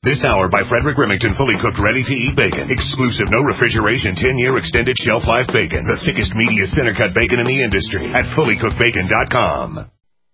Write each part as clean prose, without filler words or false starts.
This hour by Frederick Remington, fully cooked, ready-to-eat bacon. Exclusive, no refrigeration, 10-year extended shelf life bacon. The thickest, meatiest center-cut bacon in the industry at fullycookedbacon.com.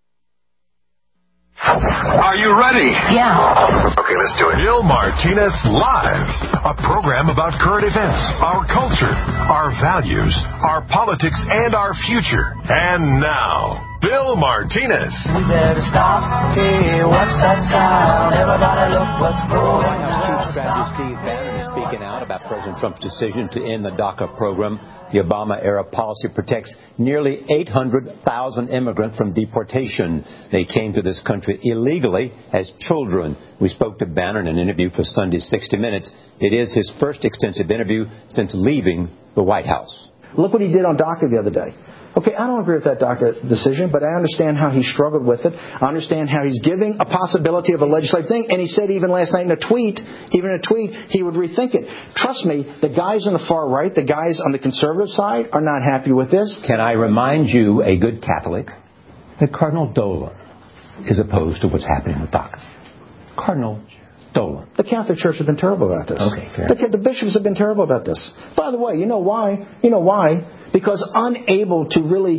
Are you ready? Yeah. Okay, let's do it. Bill Martinez Live, a program about current events, our culture, our values, our politics, and our future. And now, Bill Martinez. We better stop. Hey, what's that sound? Everybody look what's going on. White House Chief Strategist Steve Bannon is speaking out about President Trump's decision to end the DACA program. The Obama-era policy protects nearly 800,000 immigrants from deportation. They came to this country illegally as children. We spoke to Bannon in an interview for Sunday's 60 Minutes. It is his first extensive interview since leaving the White House. Look what he did on DACA the other day. Okay, I don't agree with that DACA decision, but I understand how he struggled with it. I understand how he's giving a possibility of a legislative thing, and he said even last night in a tweet, he would rethink it. Trust me, the guys on the far right, the guys on the conservative side are not happy with this. Can I remind you, a good Catholic, that Cardinal Dolan is opposed to what's happening with DACA? Cardinal Dolan. The Catholic Church has been terrible about this. Okay, fair. The bishops have been terrible about this. By the way, you know why? Because unable to really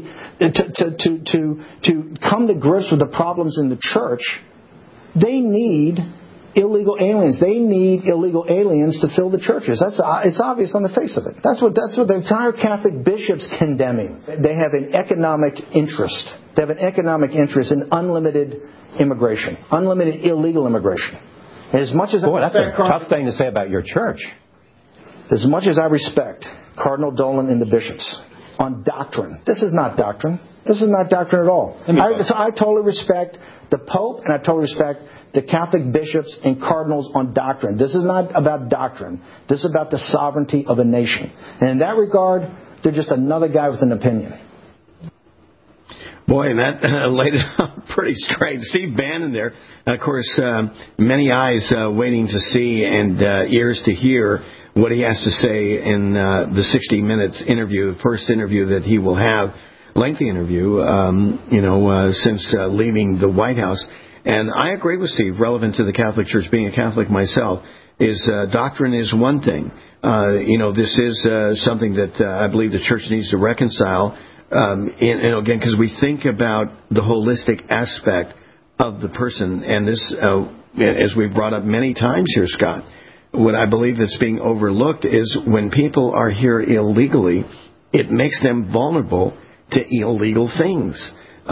to come to grips with the problems in the church, they need illegal aliens. They need illegal aliens to fill the churches. It's obvious on the face of it. That's what the entire Catholic bishops condemning. They have an economic interest. They have an economic interest in unlimited immigration, unlimited illegal immigration. As much as that's a tough thing to say about your church. As much as I respect Cardinal Dolan and the bishops on doctrine, this is not doctrine. This is not doctrine at all. I totally respect the Pope, and I totally respect the Catholic bishops and cardinals on doctrine. This is not about doctrine. This is about the sovereignty of a nation. And in that regard, they're just another guy with an opinion. Boy, and that laid it out pretty straight. Steve Bannon there, of course, many eyes waiting to see and ears to hear what he has to say in the 60 Minutes interview, the first interview that he will have, lengthy interview, since leaving the White House. And I agree with Steve, relevant to the Catholic Church, being a Catholic myself, is doctrine is one thing. This is something that I believe the Church needs to reconcile. Again, because we think about the holistic aspect of the person, and this, as we've brought up many times here, Scott, what I believe that's being overlooked is when people are here illegally, it makes them vulnerable to illegal things.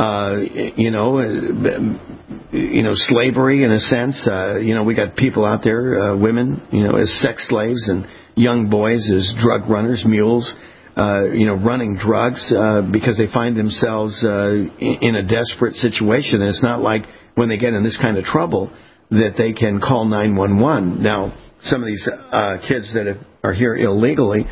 Slavery in a sense. We got people out there, women, as sex slaves, and young boys as drug runners, mules. Running drugs because they find themselves in a desperate situation. And it's not like when they get in this kind of trouble that they can call 911. Now, some of these kids that are here illegally,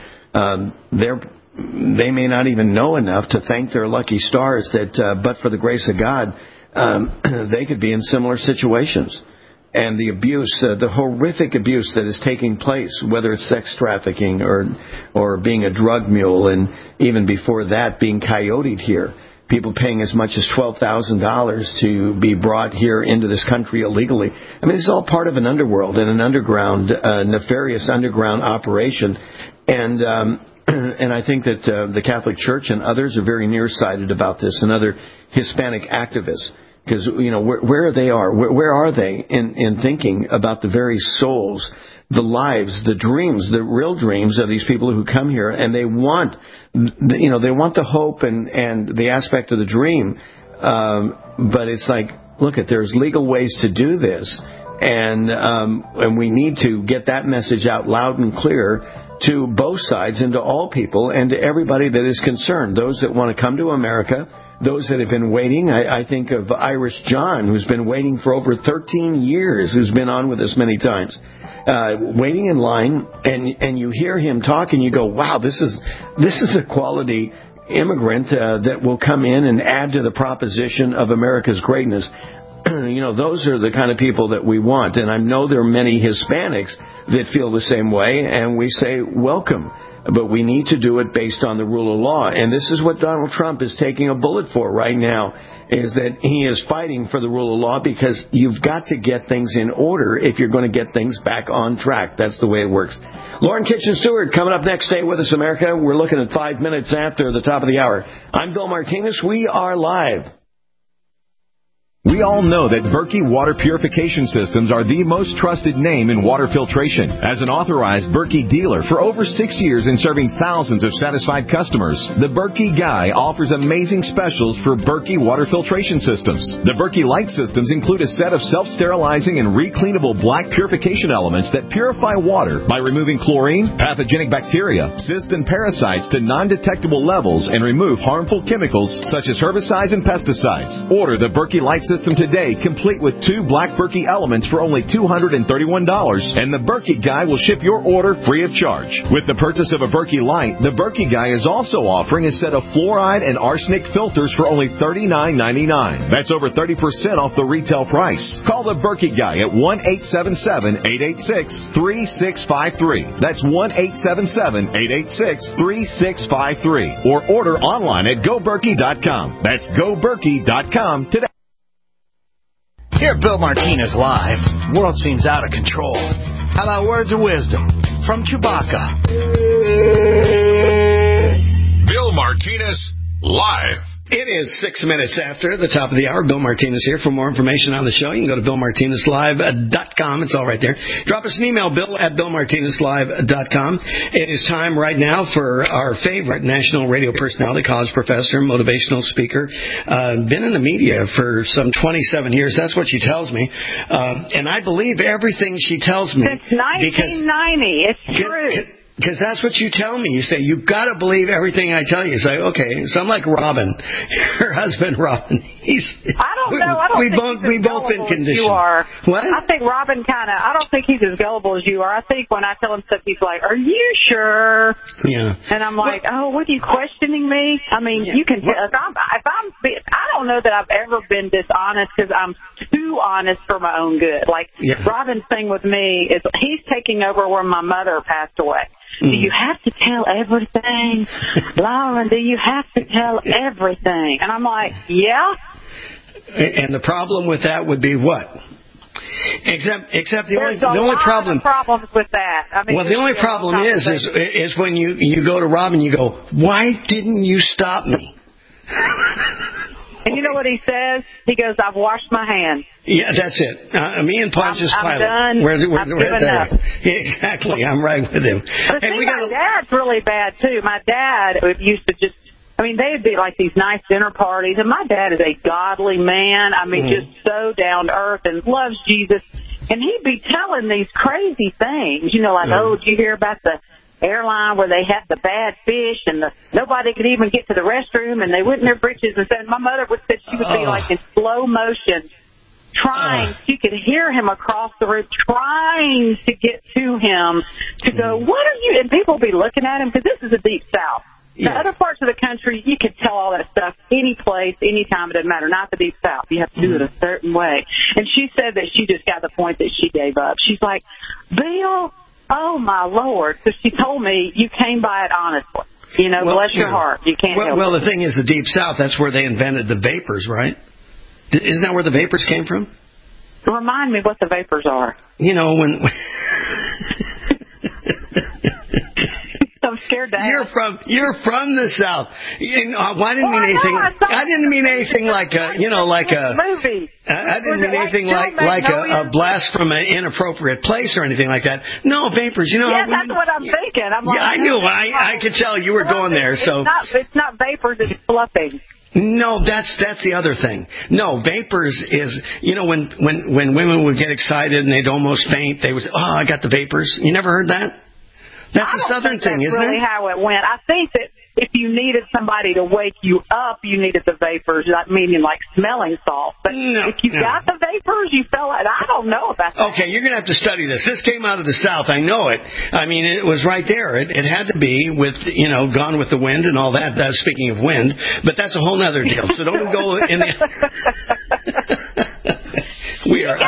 they may not even know enough to thank their lucky stars that, but for the grace of God, they could be in similar situations. And the abuse, the horrific abuse that is taking place, whether it's sex trafficking or being a drug mule, and even before that, being coyoted here. People paying as much as $12,000 to be brought here into this country illegally. I mean, this is all part of an underworld and an underground, nefarious underground operation. And I think that the Catholic Church and others are very nearsighted about this, and other Hispanic activists. Because, where they are, where are they in thinking about the very souls, the lives, the dreams, the real dreams of these people who come here, and they want, they want the hope and the aspect of the dream. But it's like, look, there's legal ways to do this, and we need to get that message out loud and clear to both sides and to all people and to everybody that is concerned. Those that want to come to America. Those that have been waiting, I think of Irish John, who's been waiting for over 13 years, who's been on with us many times, waiting in line, and you hear him talk, and you go, wow, this is a quality immigrant that will come in and add to the proposition of America's greatness. those are the kind of people that we want. And I know there are many Hispanics that feel the same way, and we say welcome. But we need to do it based on the rule of law. And this is what Donald Trump is taking a bullet for right now, is that he is fighting for the rule of law, because you've got to get things in order if you're going to get things back on track. That's the way it works. Lauren Kitchen Stewart coming up next. Stay with us, America. We're looking at 5 minutes after the top of the hour. I'm Bill Martinez. We are live. We all know that Berkey Water Purification Systems are the most trusted name in water filtration. As an authorized Berkey dealer for over 6 years and serving thousands of satisfied customers, the Berkey Guy offers amazing specials for Berkey Water Filtration Systems. The Berkey Light Systems include a set of self-sterilizing and recleanable black purification elements that purify water by removing chlorine, pathogenic bacteria, cysts, and parasites to non-detectable levels and remove harmful chemicals such as herbicides and pesticides. Order the Berkey Light System today, complete with 2 black Berkey elements for only $231, and the Berkey Guy will ship your order free of charge. With the purchase of a Berkey Light, the Berkey Guy is also offering a set of fluoride and arsenic filters for only $39.99. That's over 30% off the retail price. Call the Berkey Guy at 1-877-886-3653. That's 1-877-886-3653. Or order online at GoBerkey.com. That's GoBerkey.com today. Here at Bill Martinez Live, the world seems out of control. How about words of wisdom from Chewbacca? Bill Martinez Live. It is 6 minutes after the top of the hour. Bill Martinez here. For more information on the show, you can go to BillMartinezLive.com. It's all right there. Drop us an email, bill@BillMartinezLive.com. It is time right now for our favorite national radio personality, college professor, motivational speaker. Been in the media for some 27 years. That's what she tells me. And I believe everything she tells me. Since 1990. It's true. Because that's what you tell me. You say, you've got to believe everything I tell you. You say, okay. So I'm like Robin, her husband, Robin. I don't know. I don't think we've both been conditioned. You are. What? I think Robin I don't think he's as gullible as you are. I think when I tell him stuff, he's like, are you sure? Yeah. And I'm like, what are you questioning me? I mean, you can tell. I don't know that I've ever been dishonest, because I'm too honest for my own good. Like, Robin's thing with me is he's taking over where my mother passed away. Do you have to tell everything? Lauren, do you have to tell everything? And I'm like, yeah. And the problem with that would be what? Except the only problem. Of problems with that. I mean, the only problem is when you go to Robin, you go, why didn't you stop me? And you know what he says? He goes, I've washed my hands. Yeah, that's it. Me and Pontius Pilate. I'm done. I've given up. Exactly. I'm right with him. But see, my dad's really bad, too. My dad used to just, they'd be like these nice dinner parties, and my dad is a godly man. Just so down to earth and loves Jesus. And he'd be telling these crazy things, did you hear about the airline where they had the bad fish and nobody could even get to the restroom and they went in their britches and said, my mother said she would be like in slow motion trying, she could hear him across the room trying to get to him to go, what are you, and people would be looking at him because this is the Deep South. The other parts of the country, you could tell all that stuff any place, any time, it doesn't matter. Not the Deep South. You have to do it a certain way. And she said that she just got the point that she gave up. She's like, Bill, oh, my Lord. So she told me, you came by it honestly. Bless your heart. You can't help it. Well, the thing is, the Deep South, that's where they invented the vapors, right? Isn't that where the vapors came from? Remind me what the vapors are. When... I'm scared to ask. You're from the South. I didn't mean anything. I didn't mean anything like a movie. I didn't mean anything like a blast from an inappropriate place or anything like that. No, vapors. Yeah, that's what I'm thinking. I knew. I could tell you were going there. So it's not vapors. It's fluffing. No, that's the other thing. No, vapors is, when women would get excited and they'd almost faint, they would say, I got the vapors. You never heard that? That's a Southern thing, isn't it? That's really how it went. I think that if you needed somebody to wake you up, you needed the vapors, meaning like smelling salt. But if you got the vapors, you felt like, I don't know about that. Okay, you're going to have to study this. This came out of the South. I know it. It was right there. It had to be with, Gone with the Wind and all that. That's speaking of wind. But that's a whole other deal. So don't go in the... We are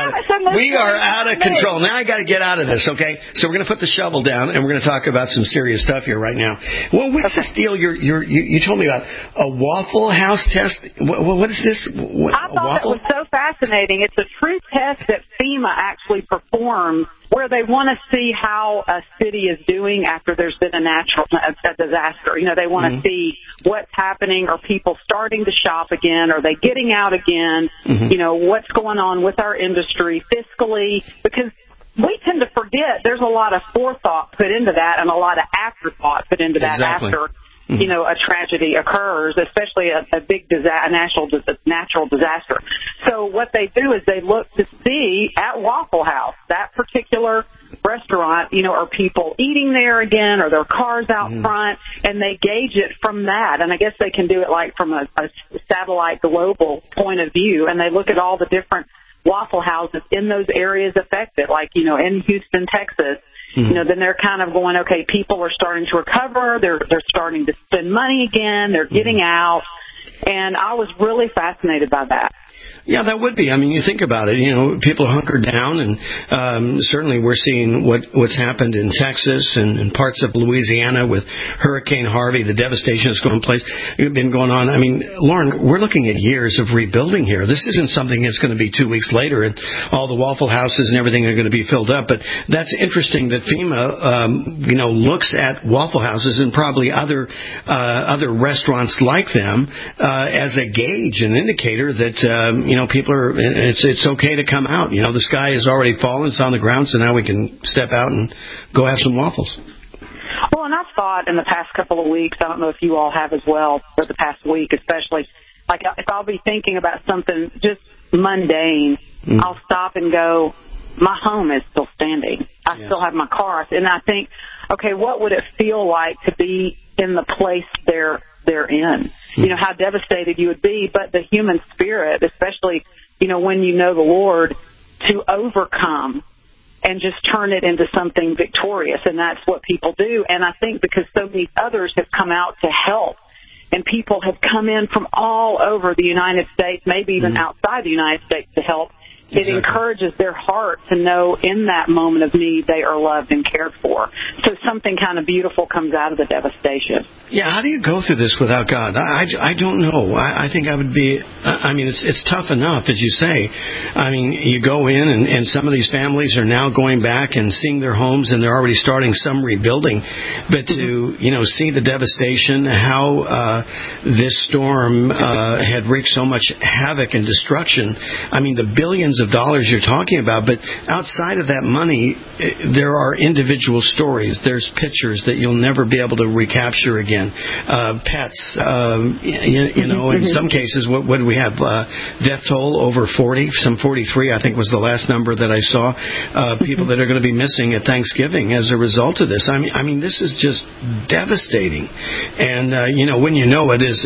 out of control. Now I got to get out of this, okay? So we're going to put the shovel down, and we're going to talk about some serious stuff here right now. Well, what's this deal you told me about? A Waffle House test? What is this? I thought it was so fascinating. It's a true test that FEMA actually performs where they want to see how a city is doing after there's been a disaster. You know, they want to see what's happening. Are people starting to shop again? Are they getting out again? You know, what's going on with our industry fiscally? Because we tend to forget there's a lot of forethought put into that and a lot of afterthought put into that after, you know, a tragedy occurs, especially a big natural disaster. So what they do is they look to see at Waffle House, that particular restaurant, you know, are people eating there again? Are there cars out front? And they gauge it from that. And I guess they can do it like from a satellite global point of view. And they look at all the different Waffle Houses in those areas affected, like, you know, in Houston, Texas. You know, then they're kind of going, okay, people are starting to recover. They're starting to spend money again. They're getting out. And I was really fascinated by that. Yeah, that would be. I mean, you think about it, you know, people hunkered down, and certainly we're seeing what's happened in Texas and parts of Louisiana with Hurricane Harvey, the devastation that's been going on. I mean, Lauren, we're looking at years of rebuilding here. This isn't something that's going to be 2 weeks later and all the Waffle Houses and everything are going to be filled up. But that's interesting that FEMA, you know, looks at Waffle Houses and probably other restaurants like them as a gauge, an indicator that, you know, people are, it's okay to come out. You know, the sky has already fallen. It's on the ground, so now we can step out and go have some waffles. Well, and I've thought in the past couple of weeks, I don't know if you all have as well, for the past week especially, like if I'll be thinking about something just mundane, I'll stop and go, my home is still standing. I still have my car. And I think, okay, what would it feel like to be in the place they're in? You know, how devastated you would be, but the human spirit, especially, you know, when you know the Lord, to overcome and just turn it into something victorious. And that's what people do. And I think because so many others have come out to help, and people have come in from all over the United States, maybe even outside the United States to help, it encourages their heart to know in that moment of need they are loved and cared for. So something kind of beautiful comes out of the devastation. Yeah, how do you go through this without God? I don't know. I think I would be, I mean, it's tough enough, as you say. I mean, you go in and some of these families are now going back and seeing their homes, and they're already starting some rebuilding. But to, you know, see the devastation, how this storm had wreaked so much havoc and destruction. I mean, the billions of dollars you're talking about, but outside of that money, there are individual stories. There's pictures that you'll never be able to recapture again. Pets, you know, in some cases, what do we have? Death toll over 40, some 43, I think was the last number that I saw. People that are going to be missing at Thanksgiving as a result of this. I mean, this is just devastating. And you know, when you know it, as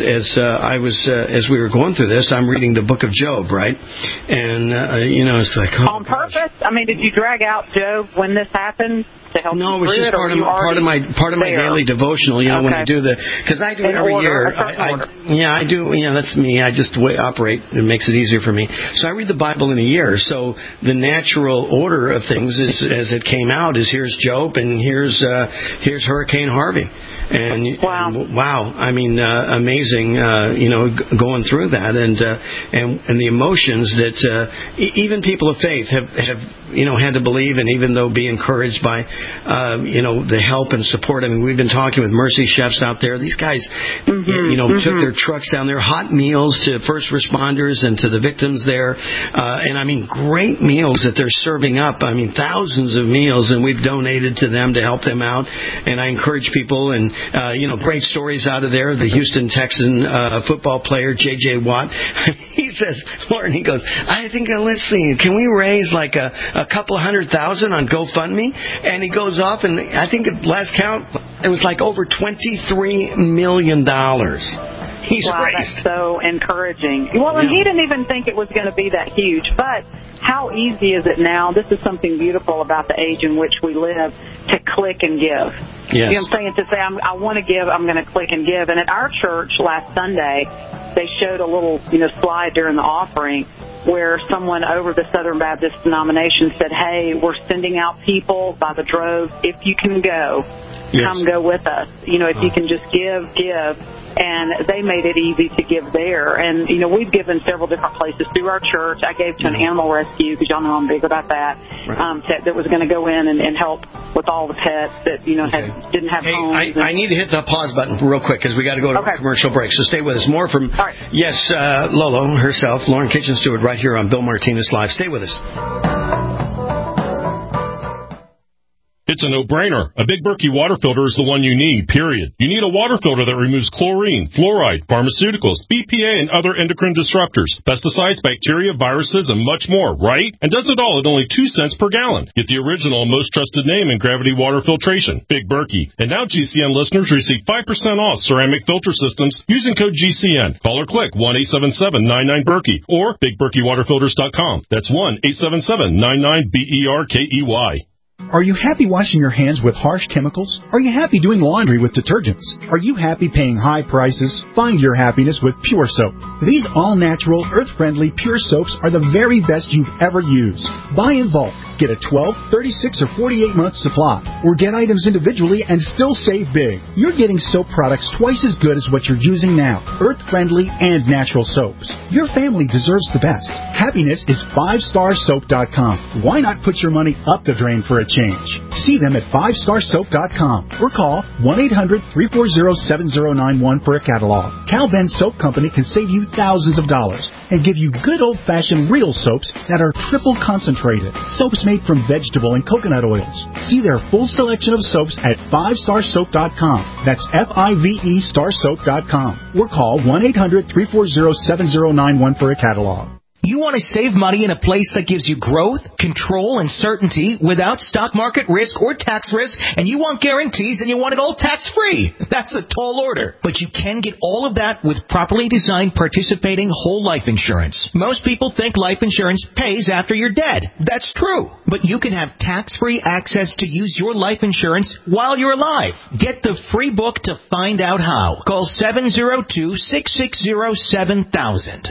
we were going through this, I'm reading the book of Job, right? And you know, it's like, oh, on purpose. I mean, did you drag out Job when this happened to help? No, it was just part of my daily devotional. You know, when I do because I do it every year. I do. You know, that's me. I just operate. It makes it easier for me. So I read the Bible in a year. So the natural order of things is, as it came out, is here's Job and here's Hurricane Harvey. And wow, I mean, amazing, you know, going through that, and the emotions that even people of faith have you know, had to believe, and even though be encouraged by you know, the help and support. I mean, we've been talking with Mercy Chefs out there. These guys, you know, took their trucks down there, hot meals to first responders and to the victims there, and I mean, great meals that they're serving up. I mean, thousands of meals, and we've donated to them to help them out. And I encourage people, and you know, great stories out of there. The Houston Texan football player, J.J. Watt, he says, Lauren, he goes, I think, let's see, can we raise like a couple $100,000 on GoFundMe? And he goes off, and I think at last count, it was like over $23 million. He's That's so encouraging. Well, and he didn't even think it was going to be that huge, but how easy is it now? This is something beautiful about the age in which we live, to click and give. Yes. You know what I'm saying? To say, I want to give, I'm going to click and give. And at our church last Sunday, they showed a little, slide during the offering where someone over the Southern Baptist denomination said, hey, we're sending out people by the droves. If you can go, come go with us. If you can just give. And they made it easy to give there. And, we've given several different places through our church. I gave to an animal rescue, because y'all know I'm big about that, that was going to go in and help with all the pets that, didn't have homes. I need to hit the pause button real quick, because we got to go to a commercial break. So stay with us. More from, Lolo herself, Lauren Kitchen Stewart, right here on Bill Martinez Live. Stay with us. It's a no-brainer. A Big Berkey water filter is the one you need, period. You need a water filter that removes chlorine, fluoride, pharmaceuticals, BPA, and other endocrine disruptors, pesticides, bacteria, viruses, and much more, right? And does it all at only 2 cents per gallon. Get the original and most trusted name in gravity water filtration, Big Berkey. And now GCN listeners receive 5% off ceramic filter systems using code GCN. Call or click 1-877-99-BERKEY or BigBerkeyWaterFilters.com. That's 1-877-99-BERKEY. Are you happy washing your hands with harsh chemicals? Are you happy doing laundry with detergents? Are you happy paying high prices? Find your happiness with Pure Soap. These all-natural, earth-friendly Pure Soaps are the very best you've ever used. Buy in bulk. Get a 12, 36, or 48-month supply. Or get items individually and still save big. You're getting soap products twice as good as what you're using now. Earth-friendly and natural soaps. Your family deserves the best. Happiness is 5starsoap.com. Why not put your money up the drain for a change? See them at 5starsoap.com or call 1-800-340-7091 for a catalog. Cal Ben Soap Company can save you thousands of dollars and give you good old-fashioned real soaps that are triple concentrated. Soaps made from vegetable and coconut oils. See their full selection of soaps at 5starsoap.com. That's FIVE starsoap.com. Or call 1-800-340-7091 for a catalog. You want to save money in a place that gives you growth, control, and certainty without stock market risk or tax risk, and you want guarantees and you want it all tax-free. That's a tall order. But you can get all of that with properly designed participating whole life insurance. Most people think life insurance pays after you're dead. That's true. But you can have tax-free access to use your life insurance while you're alive. Get the free book to find out how. Call 702-660-7000.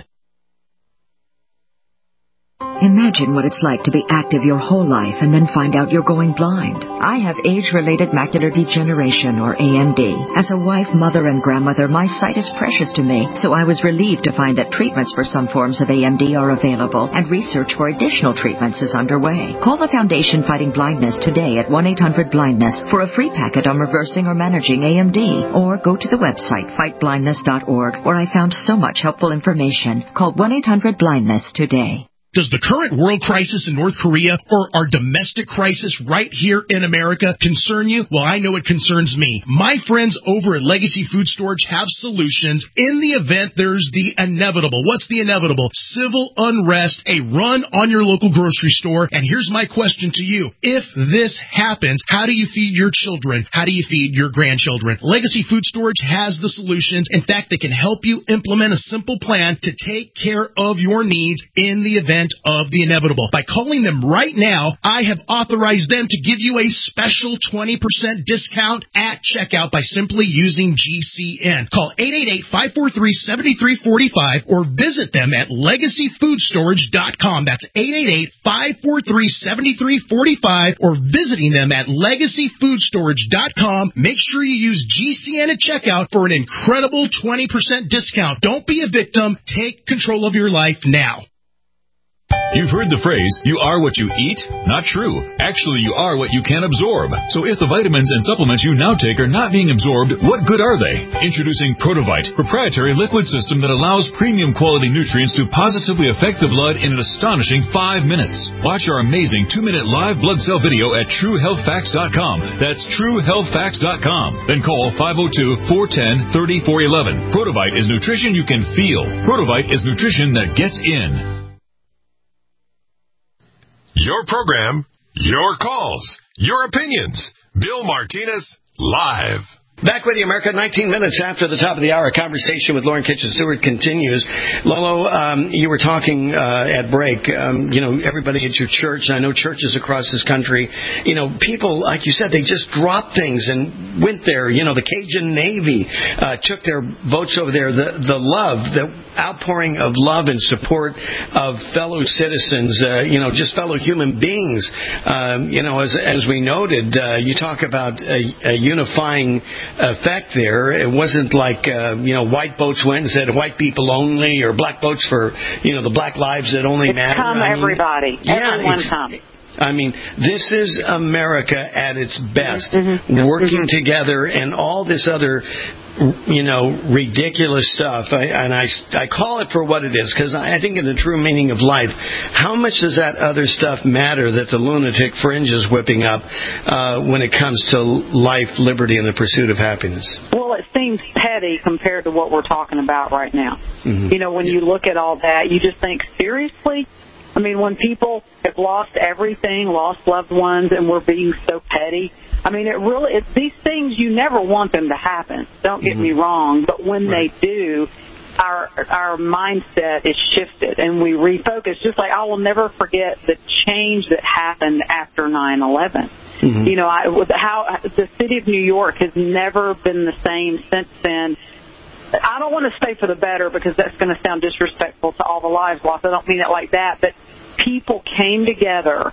Imagine what it's like to be active your whole life and then find out you're going blind. I have age-related macular degeneration, or AMD. As a wife, mother, and grandmother, my sight is precious to me, so I was relieved to find that treatments for some forms of AMD are available, and research for additional treatments is underway. Call the Foundation Fighting Blindness today at 1-800-BLINDNESS for a free packet on reversing or managing AMD, or go to the website fightblindness.org, where I found so much helpful information. Call 1-800-BLINDNESS today. Does the current world crisis in North Korea or our domestic crisis right here in America concern you? Well, I know it concerns me. My friends over at Legacy Food Storage have solutions in the event there's the inevitable. What's the inevitable? Civil unrest, a run on your local grocery store. And here's my question to you. If this happens, how do you feed your children? How do you feed your grandchildren? Legacy Food Storage has the solutions. In fact, they can help you implement a simple plan to take care of your needs in the event of the inevitable. By calling them right now, I have authorized them to give you a special 20% discount at checkout by simply using GCN. Call 888-543-7345 or visit them at LegacyFoodStorage.com. That's 888-543-7345 or visiting them at LegacyFoodStorage.com. Make sure you use GCN at checkout for an incredible 20% discount. Don't be a victim. Take control of your life now. You've heard the phrase, you are what you eat? Not true. Actually, you are what you can absorb. So if the vitamins and supplements you now take are not being absorbed, what good are they? Introducing Protovite, proprietary liquid system that allows premium quality nutrients to positively affect the blood in an astonishing 5 minutes. Watch our amazing 2-minute live blood cell video at TrueHealthFacts.com. That's TrueHealthFacts.com. Then call 502-410-3411. Protovite is nutrition you can feel. Protovite is nutrition that gets in. Your program, your calls, your opinions. Bill Martinez, live. Back with you, America. 19 minutes after the top of the hour, conversation with Lauren Kitchen Stewart continues. Lolo, you were talking at break. Everybody at your church, and I know churches across this country, people, like you said, they just dropped things and went there. The Cajun Navy took their boats over there. The love, the outpouring of love and support of fellow citizens, just fellow human beings. As we noted, you talk about a unifying effect there. It wasn't like white boats went and said white people only, or black boats for the black lives that only matter. Everybody. Everyone come. I mean, this is America at its best, working together, and all this other ridiculous stuff. I call it for what it is, because I think in the true meaning of life, how much does that other stuff matter that the lunatic fringe is whipping up when it comes to life, liberty, and the pursuit of happiness? Well, it seems petty compared to what we're talking about right now. When you look at all that, you just think, seriously? I mean, when people have lost everything, lost loved ones, and we're being so petty, I mean, it's these things, you never want them to happen. Don't get me wrong, but when they do, our mindset is shifted, and we refocus. Just like I will never forget the change that happened after 9/11. How the city of New York has never been the same since then. I don't want to say for the better, because that's going to sound disrespectful to all the lives lost. I don't mean it like that, but people came together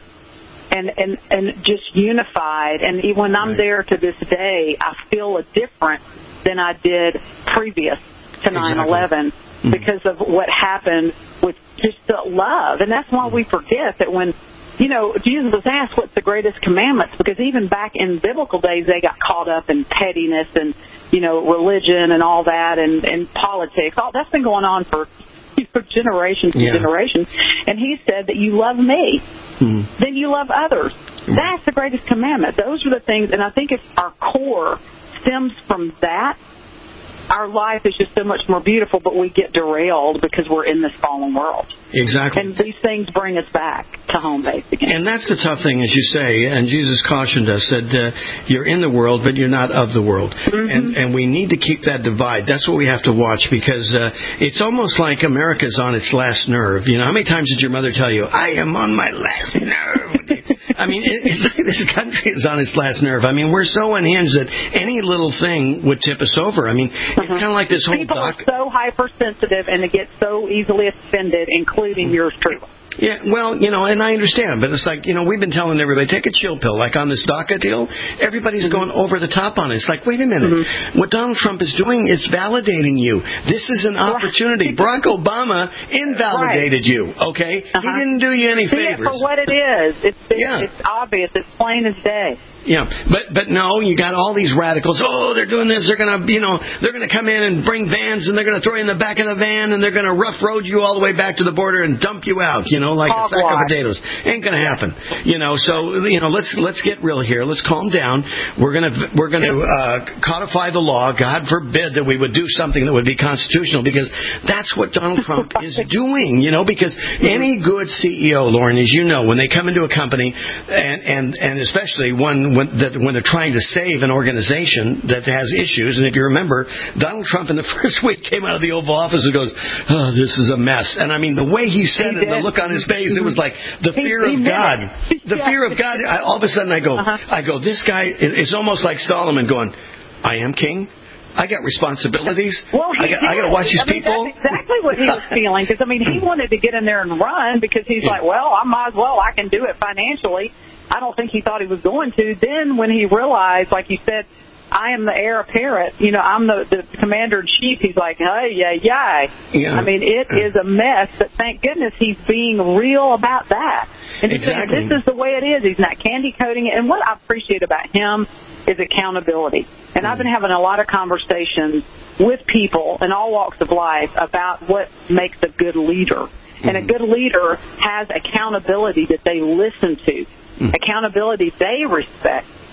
and just unified. And when I'm there to this day, I feel a difference than I did previous to 9/11 because of what happened with just the love. And that's why we forget that when Jesus was asked what's the greatest commandments, because even back in biblical days, they got caught up in pettiness and, religion and all that and politics. All that's been going on for generations and generations. And he said that you love me, then you love others. That's the greatest commandment. Those are the things, and I think if our core stems from that, our life is just so much more beautiful, but we get derailed because we're in this fallen world. Exactly. And these things bring us back to home base again. And that's the tough thing, as you say, and Jesus cautioned us that you're in the world, but you're not of the world. And we need to keep that divide. That's what we have to watch, because it's almost like America's on its last nerve. How many times did your mother tell you, I am on my last nerve? I mean, it's like this country is on its last nerve. I mean, we're so unhinged that any little thing would tip us over. I mean, it's kind of like this whole people are so hypersensitive and they get so easily offended, including yours truly. Yeah, well, and I understand, but it's like, we've been telling everybody, take a chill pill. Like on this DACA deal, everybody's going over the top on it. It's like, wait a minute. What Donald Trump is doing is validating you. This is an opportunity. Barack Obama invalidated you, okay? He didn't do you any favors. See it for what it is. It's obvious. It's plain as day. Yeah, but no, you got all these radicals. Oh, they're doing this. They're gonna, they're gonna come in and bring vans, and they're gonna throw you in the back of the van, and they're gonna rough road you all the way back to the border and dump you out. Like a sack of potatoes. Ain't gonna happen. So let's get real here. Let's calm down. We're gonna codify the law. God forbid that we would do something that would be constitutional, because that's what Donald Trump is doing. Because any good CEO, Lauren, as you know, when they come into a company, and especially one when they're trying to save an organization that has issues. And if you remember, Donald Trump in the first week came out of the Oval Office and goes, "Oh, this is a mess." And I mean, the way he said it, the look on his face, it was like the fear of God. The fear of God. All of a sudden, I go, this guy is almost like Solomon going, "I am king. I got responsibilities. Well, I got to watch these people." That's exactly what he was feeling. Because he wanted to get in there and run, because he's like, well, I might as well. I can do it financially. I don't think he thought he was going to. Then when he realized, like you said, I am the heir apparent, I'm the commander-in-chief, he's like, hey, yeah. I mean, it is a mess, but thank goodness he's being real about that. And he's saying, this is the way it is. He's not candy-coating it. And what I appreciate about him is accountability. And I've been having a lot of conversations with people in all walks of life about what makes a good leader. And a good leader has accountability that they listen to, accountability they respect,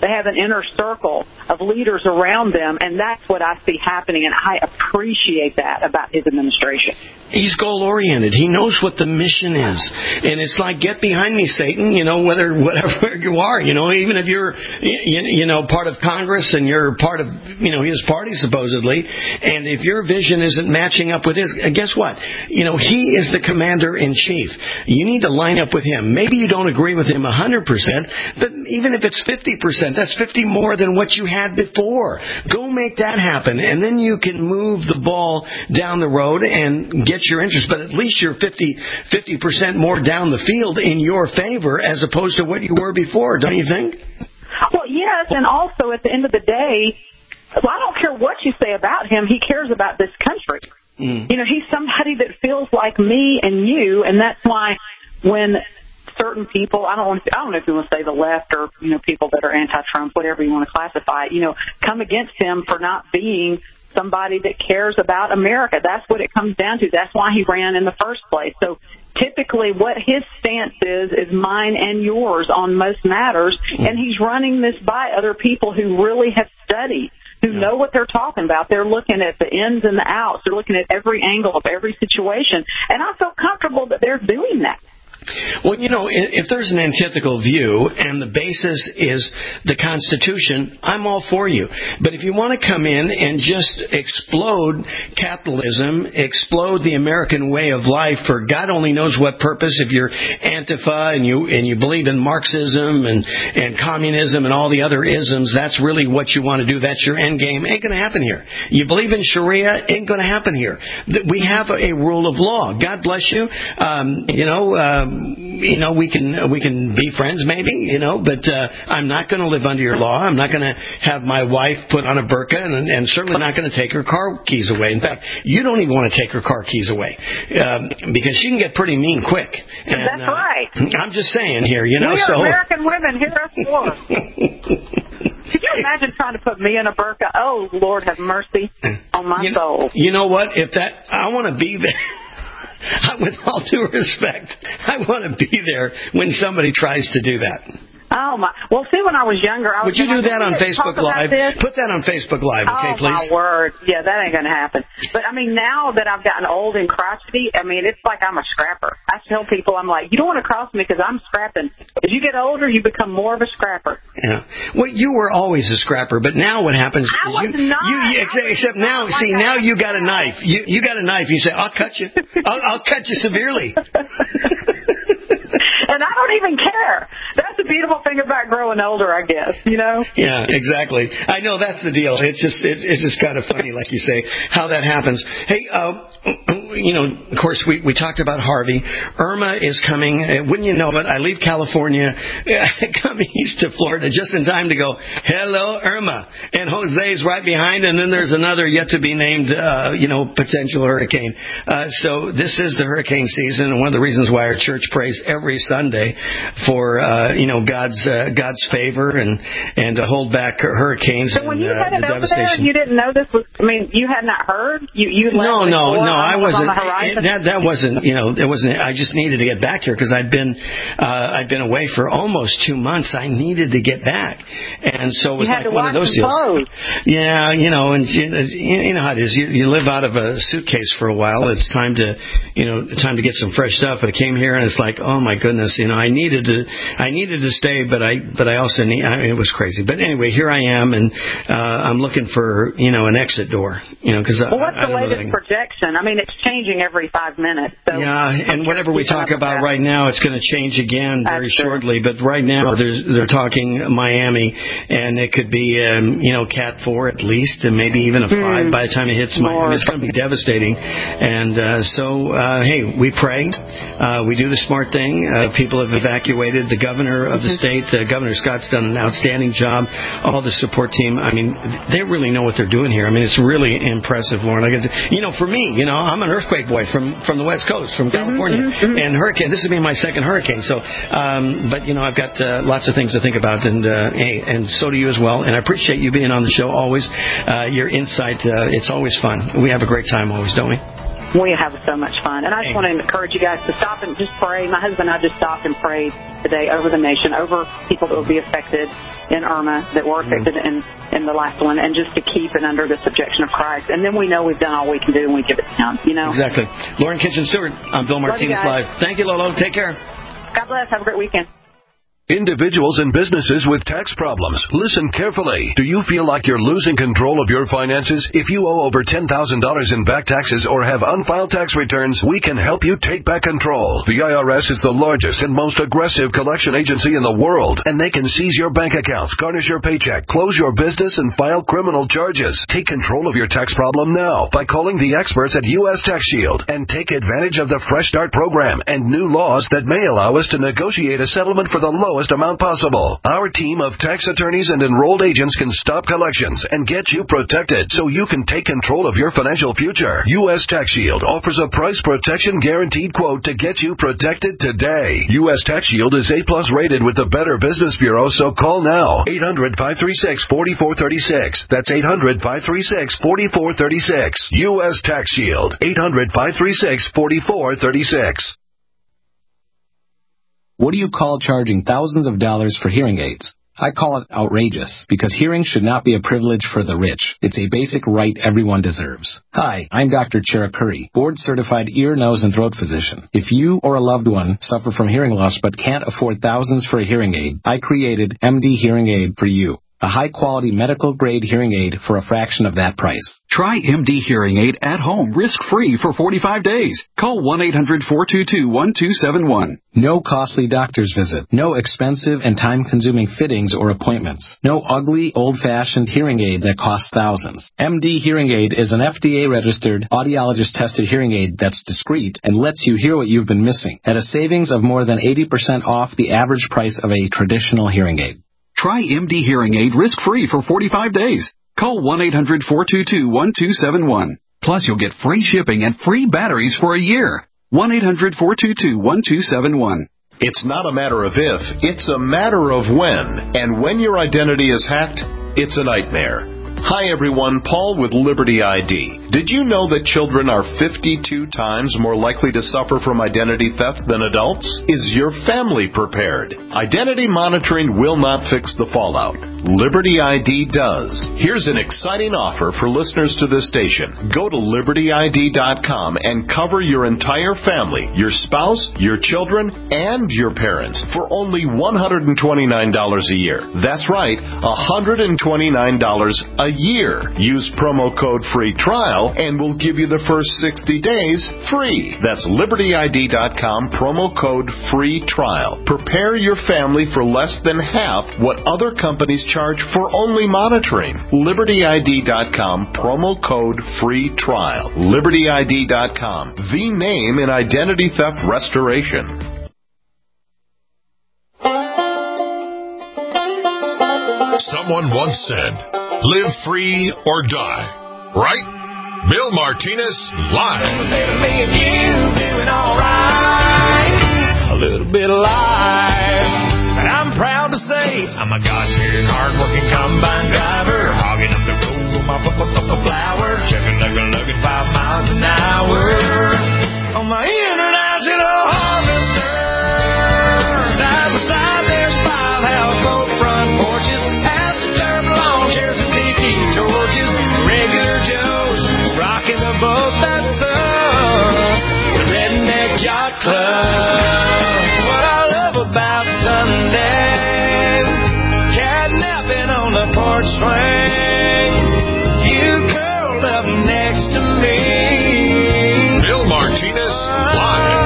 They have an inner circle of leaders around them, and that's what I see happening, and I appreciate that about his administration. He's goal-oriented. He knows what the mission is. And it's like, get behind me, Satan, whatever you are, even if you're, part of Congress and you're part of, his party, supposedly, and if your vision isn't matching up with his, guess what? He is the commander-in-chief. You need to line up with him. Maybe you don't agree with him 100%, but even if it's 50%, that's 50 more than what you had before. Go make that happen, and then you can move the ball down the road and get your interest, but at least you're 50% more down the field in your favor as opposed to what you were before, don't you think? Well, yes, and also at the end of the day, I don't care what you say about him, he cares about this country. He's somebody that feels like me and you, and that's why when certain people, I don't know if you want to say the left or, people that are anti-Trump, whatever you want to classify it, come against him for not being somebody that cares about America. That's what it comes down to. That's why he ran in the first place. So typically what his stance is mine and yours on most matters, and he's running this by other people who really have studied, who know what they're talking about. They're looking at the ins and the outs. They're looking at every angle of every situation, and I feel comfortable that they're doing that. Well, if there's an antithetical view and the basis is the Constitution, I'm all for you. But if you want to come in and just explode capitalism, explode the American way of life for God only knows what purpose, if you're Antifa and you believe in Marxism and communism and all the other isms, that's really what you want to do. That's your end game. Ain't going to happen here. You believe in Sharia, ain't going to happen here. We have a rule of law. God bless you. We can be friends maybe, but I'm not going to live under your law. I'm not going to have my wife put on a burqa and certainly not going to take her car keys away. In fact, you don't even want to take her car keys away because she can get pretty mean quick. And, that's right. I'm just saying here, We are American women. Hear us for. Could you imagine trying to put me in a burqa? Oh, Lord have mercy on my soul. You know what? I want to be there. With all due respect, I want to be there when somebody tries to do that. Oh, my. Well, see, when I was younger, Would you do that on Facebook Live? Put that on Facebook Live, okay, please? Oh, my word. Yeah, that ain't going to happen. But, now that I've gotten old and crotchety, it's like I'm a scrapper. I tell people, I'm like, you don't want to cross me because I'm scrapping. As you get older, you become more of a scrapper. Yeah. Well, you were always a scrapper, but now what happens is except now, now you got a knife. You got a knife. You say, I'll cut you. I'll cut you severely. And I don't even care. That's the beautiful thing about growing older, I guess, Yeah, exactly. I know that's the deal. It's just kind of funny, like you say, how that happens. Hey, of course, we talked about Harvey. Irma is coming. Wouldn't you know it? I leave California, come east to Florida just in time to go, hello, Irma. And Jose's right behind, and then there's another yet to be named, potential hurricane. So this is the hurricane season, and one of the reasons why our church prays every Sunday for, God's favor and to hold back hurricanes. So when you headed over there, you didn't know this was, you had not heard? No, I wasn't. That wasn't, it wasn't. I just needed to get back here because I'd been away for almost 2 months. I needed to get back, and so it was like one of those deals. Yeah, and you know how it is. You live out of a suitcase for a while. It's time to get some fresh stuff. I came here and it's like, oh my goodness, I needed to stay, but I also it was crazy. But anyway, here I am, and I'm looking for an exit door. Because what's the latest projection? It's changing every 5 minutes. So yeah, and whatever we talk about right now, it's going to change again very shortly. But right now, they're talking Miami, and it could be Cat 4 at least, and maybe even a 5 by the time it hits Miami. It's going to be devastating. And hey, we pray. We do the smart thing. People have evacuated. The governor of the state, Governor Scott's done an outstanding job. All the support team. They really know what they're doing here. It's really impressive, Lauren. For me, I'm an earthquake boy from the West Coast, from California, and hurricane. This will be my second hurricane. So, but I've got lots of things to think about, and so do you as well. And I appreciate you being on the show always. Your insight, it's always fun. We have a great time always, don't we? we have so much fun. And I just want to encourage you guys to stop and just pray. My husband and I just stopped and prayed today over the nation, over people that will be affected in Irma, that were affected in the last one, and just to keep it under the subjection of Christ. And then we know we've done all we can do and we give it to Him, you know? Exactly. Lauren Kitchen Stewart on Bill Martinez Live. Thank you, Lolo. Take care. God bless. Have a great weekend. Individuals and businesses with tax problems, listen carefully. Do you feel like you're losing control of your finances? If you owe over $10,000 in back taxes or have unfiled tax returns, we can help you take back control. The IRS is the largest and most aggressive collection agency in the world, and they can seize your bank accounts, garnish your paycheck, close your business, and file criminal charges. Take control of your tax problem now by calling the experts at U.S. Tax Shield and take advantage of the Fresh Start program and new laws that may allow us to negotiate a settlement for the lowest amount possible. Our team of tax attorneys and enrolled agents can stop collections and get you protected so you can take control of your financial future. U.S. Tax Shield offers a price protection guaranteed quote to get you protected today. U.S. Tax Shield is A+ rated with the Better Business Bureau, so call now. 800-536-4436. That's 800-536-4436. U.S. Tax Shield. 800-536-4436. What do you call charging thousands of dollars for hearing aids? I call it outrageous, because hearing should not be a privilege for the rich. It's a basic right everyone deserves. Hi, I'm Dr. Chera Curry, board-certified ear, nose, and throat physician. If you or a loved one suffer from hearing loss but can't afford thousands for a hearing aid, I created MD Hearing Aid for you. A high-quality medical-grade hearing aid for a fraction of that price. Try MD Hearing Aid at home, risk-free for 45 days. Call 1-800-422-1271. No costly doctor's visit. No expensive and time-consuming fittings or appointments. No ugly, old-fashioned hearing aid that costs thousands. MD Hearing Aid is an FDA-registered, audiologist-tested hearing aid that's discreet and lets you hear what you've been missing at a savings of more than 80% off the average price of a traditional hearing aid. Try MD Hearing Aid risk-free for 45 days. Call 1-800-422-1271. Plus, you'll get free shipping and free batteries for a year. 1-800-422-1271. It's not a matter of if, it's a matter of when. And when your identity is hacked, it's a nightmare. Hi everyone, Paul with Liberty ID. Did you know that children are 52 times more likely to suffer from identity theft than adults? Is your family prepared? Identity monitoring will not fix the fallout. Liberty ID does. Here's an exciting offer for listeners to this station. Go to LibertyID.com and cover your entire family, your spouse, your children, and your parents for only $129 a year. That's right, $129 a year. Use promo code free trial and we'll give you the first 60 days free. That's LibertyID.com, promo code free trial. Prepare your family for less than half what other companies charge for only monitoring. LibertyID.com, promo code free trial. LibertyID.com, the name in identity theft restoration. Someone once said, live free or die. Right? Bill Martinez Live. Me and you doing all right. A little bit of life. But I'm proud to say I'm a God-fearing, hard-working combine driver. Hogging up the road with my flower. Chugging like a lugging 5 miles an hour. On my international harvester. Side by side there's 5-house boat front porches. Astroturf lawn chairs and tiki torches. Regular Joes rocking the boat that's us. The Redneck Yacht Club. What I love about Sunday, catnapping on the porch swing. You curled up next to me. Bill Martinez Live.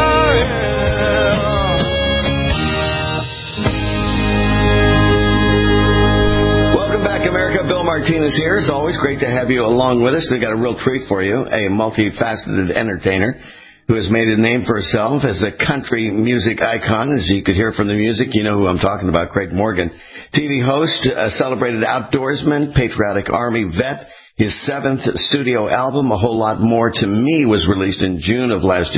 Welcome back, America. Bill Martinez here. It's always great to have you along with us. We've got a real treat for you, a multifaceted entertainer who has made a name for herself as a country music icon. As you could hear from the music, you know who I'm talking about, Craig Morgan. TV host, a celebrated outdoorsman, patriotic Army vet. His 7th studio album, A Whole Lot More to Me, was released in June of last year.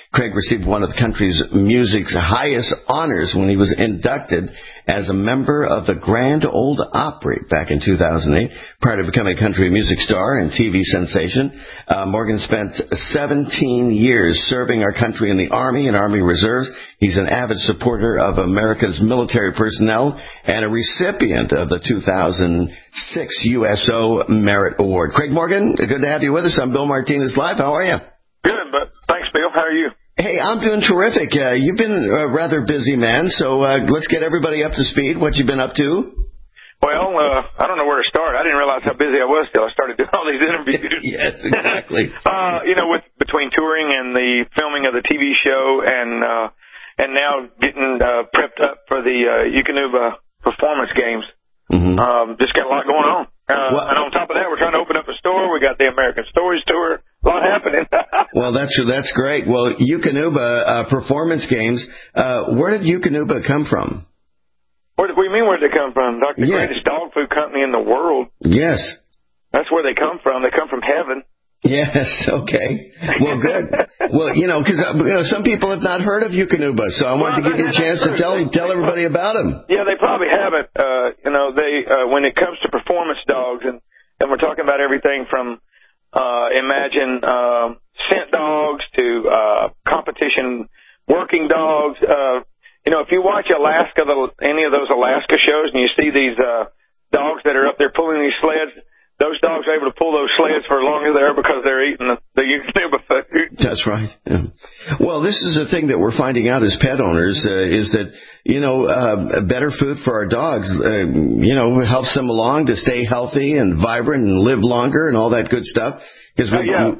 Craig received one of the country's music's highest honors when he was inducted as a member of the Grand Ole Opry back in 2008. Prior to becoming a country music star and TV sensation, Morgan spent 17 years serving our country in the Army and Army Reserves. He's an avid supporter of America's military personnel and a recipient of the 2006 USO Merit Award. Craig Morgan, good to have you with us. I'm Bill Martinez Live. How are you? Good, but thanks, Bill. How are you? Hey, I'm doing terrific. You've been a rather busy man, so let's get everybody up to speed. What you've been up to? Well, I don't know where to start. I didn't realize how busy I was till I started doing all these interviews. Yes, exactly. Between touring and the filming of the TV show and now getting prepped up for the Eukanuba Performance Games, just got a lot going on. And on top of that, we're trying to open up a store. We got the American Stories Tour. A lot happening. Well, that's great. Well, Eukanuba Performance Games. Where did Eukanuba come from? What do you mean? Where did they come from? The greatest dog food company in the world. Yes. That's where they come from. They come from heaven. Yes. Okay. Well, good. Well, because some people have not heard of Eukanuba, so I wanted to give you a chance to tell everybody about them. Yeah, they probably haven't. When it comes to performance dogs, and we're talking about everything from imagine scent dogs to competition working dogs. If you watch Alaska, any of those Alaska shows, and you see these dogs that are up there pulling these sleds, those dogs are able to pull those sleds for as long as they are because they're eating the Eukanuba food. That's right. Yeah. Well, this is the thing that we're finding out as pet owners is that, better food for our dogs, helps them along to stay healthy and vibrant and live longer and all that good stuff. That's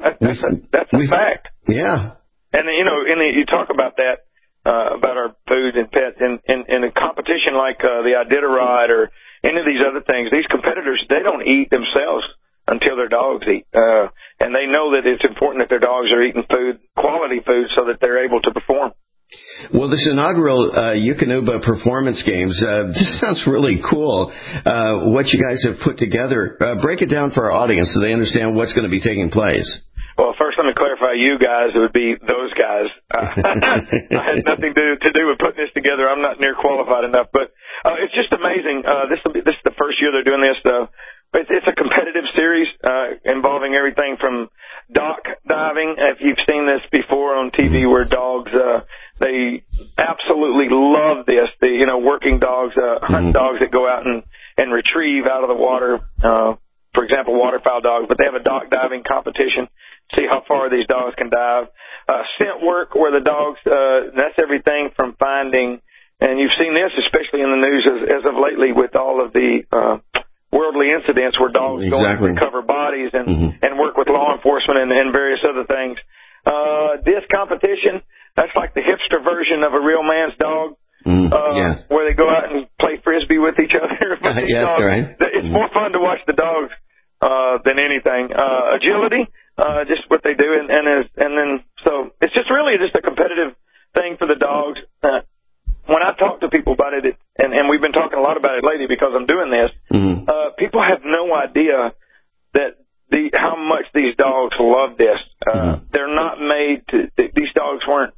a fact. Yeah. And, you talk about that, about our food and pets in a competition like the Iditarod or any of these other things. These competitors, they don't eat themselves until their dogs eat. And they know that it's important that their dogs are eating food, quality food, so that they're able to perform. Well, this inaugural Eukanuba Performance Games, this sounds really cool, what you guys have put together. Break it down for our audience so they understand what's going to be taking place. Well, first let me clarify, you guys, it would be those guys. I had nothing to do with putting this together. I'm not near qualified enough, but it's just amazing. This is the first year they're doing this. It's a competitive series involving everything from dock diving. If you've seen this before on TV, where dogs they absolutely love this. Working dogs, hunt dogs that go out and retrieve out of the water. For example, waterfowl dogs, but they have a dock diving competition. See how far these dogs can dive. Scent work, where the dogs, that's everything from finding, and you've seen this especially in the news as of lately with all of the worldly incidents where dogs go and recover bodies and work with law enforcement and various other things. This competition, that's like the hipster version of a real man's dog. Where they go out and play Frisbee with each other. Yes, right. It's more fun to watch the dogs than anything. Agility, just what they do, and then so it's just really just a competitive thing for the dogs. When I talk to people about it, and we've been talking a lot about it lately because I'm doing this, people have no idea that how much these dogs love this. They're not made to. These dogs weren't.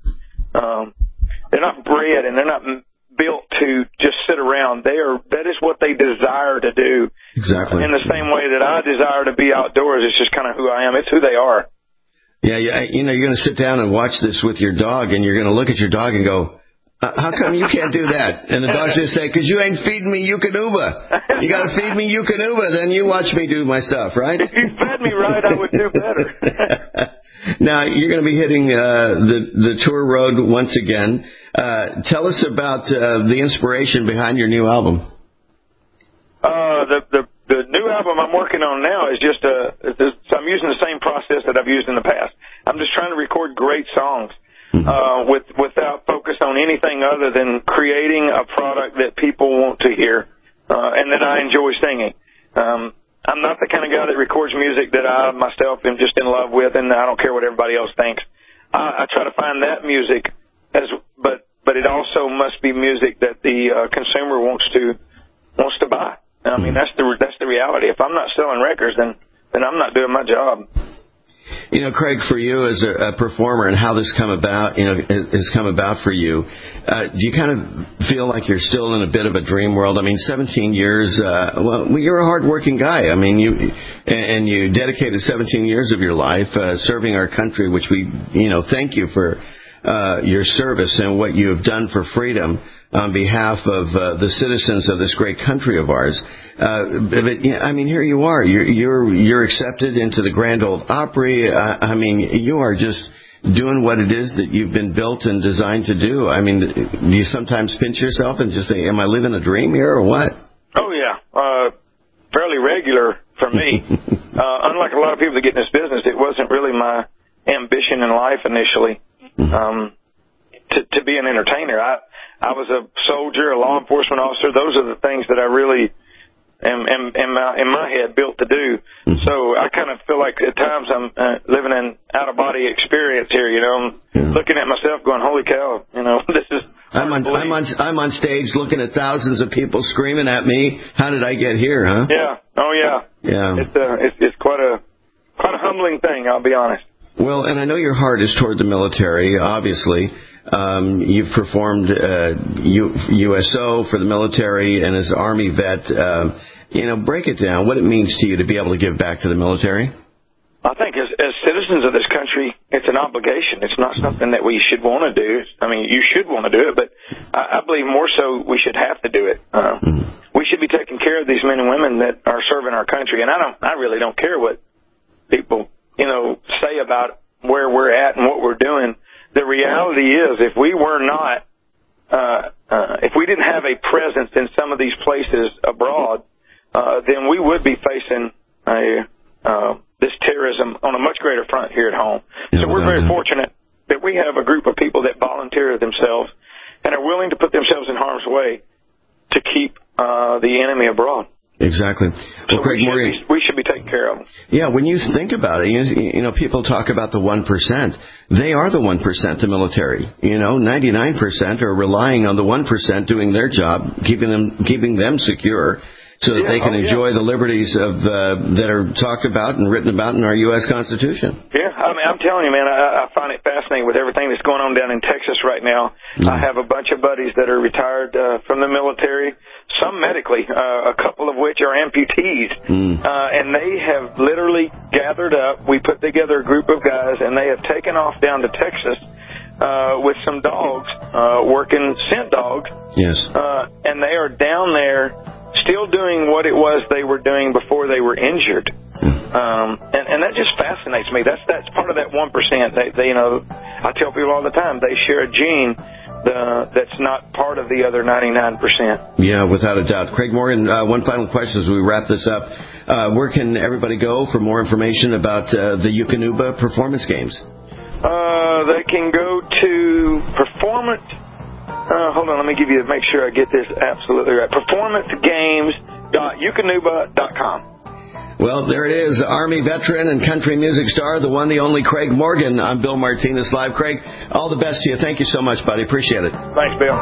They're not bred and they're not built to just sit around. That is what they desire to do. Exactly. In the same way that I desire to be outdoors. It's just kind of who I am. It's who they are. Yeah, you're going to sit down and watch this with your dog, and you're going to look at your dog and go, how come you can't do that? And the dog's just say, because you ain't feeding me Eukanuba. You got to feed me Eukanuba, then you watch me do my stuff, right? If you fed me right, I would do better. Now, you're going to be hitting the tour road once again. Tell us about the inspiration behind your new album. The new album I'm working on now is just I'm using the same process that I've used in the past. I'm just trying to record great songs without focus on anything other than creating a product that people want to hear and that I enjoy singing. I'm not the kind of guy that records music that I myself am just in love with, and I don't care what everybody else thinks. I try to find that music, but it also must be music that the consumer wants to buy. I mean, that's the reality. If I'm not selling records, then I'm not doing my job. Craig, for you as a performer and how this has come about for you, do you kind of feel like you're still in a bit of a dream world? I mean, 17 years, you're a hardworking guy. I mean, you dedicated 17 years of your life serving our country, which we, thank you for your service and what you have done for freedom on behalf of the citizens of this great country of ours. But I mean, here you are. You're accepted into the Grand Ole Opry. I mean, you are just doing what it is that you've been built and designed to do. I mean, do you sometimes pinch yourself and just say, am I living a dream here or what? Oh, yeah. Fairly regular for me. Unlike a lot of people that get in this business, it wasn't really my ambition in life initially to be an entertainer. I was a soldier, a law enforcement officer. Those are the things that I really am in my head built to do. So I kind of feel like at times I'm living an out-of-body experience here, I'm looking at myself going, holy cow, this is... I'm on stage looking at thousands of people screaming at me. How did I get here, huh? Yeah. Oh, yeah. Yeah. It's quite a humbling thing, I'll be honest. Well, and I know your heart is toward the military, obviously. You've performed USO for the military and as an Army vet. Break it down, what it means to you to be able to give back to the military. I think as citizens of this country, it's an obligation. It's not something that we should want to do. I mean, you should want to do it, but I believe more so we should have to do it. We should be taking care of these men and women that are serving our country, and I really don't care what people say about where we're at and what we're doing. The reality is, if we were not, if we didn't have a presence in some of these places abroad, then we would be facing this terrorism on a much greater front here at home. So we're very fortunate that we have a group of people that volunteer themselves and are willing to put themselves in harm's way to keep the enemy abroad. Exactly. Well, so Craig Morgan, we should be taking care of them. Yeah, when you think about it, people talk about the 1%. They are the 1%, the military. 99% are relying on the 1% doing their job, keeping them secure, so that they can enjoy the liberties of that are talked about and written about in our U.S. Constitution. Yeah, I mean, I'm telling you, man, I find it fascinating with everything that's going on down in Texas right now. I have a bunch of buddies that are retired from the military, some medically, a couple of which are amputees, and they have literally gathered up. We put together a group of guys, and they have taken off down to Texas with some dogs, working scent dogs. Yes. And they are down there still doing what it was they were doing before they were injured. And that just fascinates me. That's part of that 1%. They I tell people all the time, they share a gene that's not part of the other 99%. Yeah, without a doubt. Craig Morgan, one final question as we wrap this up. Where can everybody go for more information about the Eukanuba Performance Games? They can go to Performance... hold on, let me make sure I get this absolutely right. performancegames.eukanuba.com. Well, there it is. Army veteran and country music star, the one, the only Craig Morgan. I'm Bill Martinez Live. Craig, all the best to you. Thank you so much, buddy. Appreciate it. Thanks, Bill.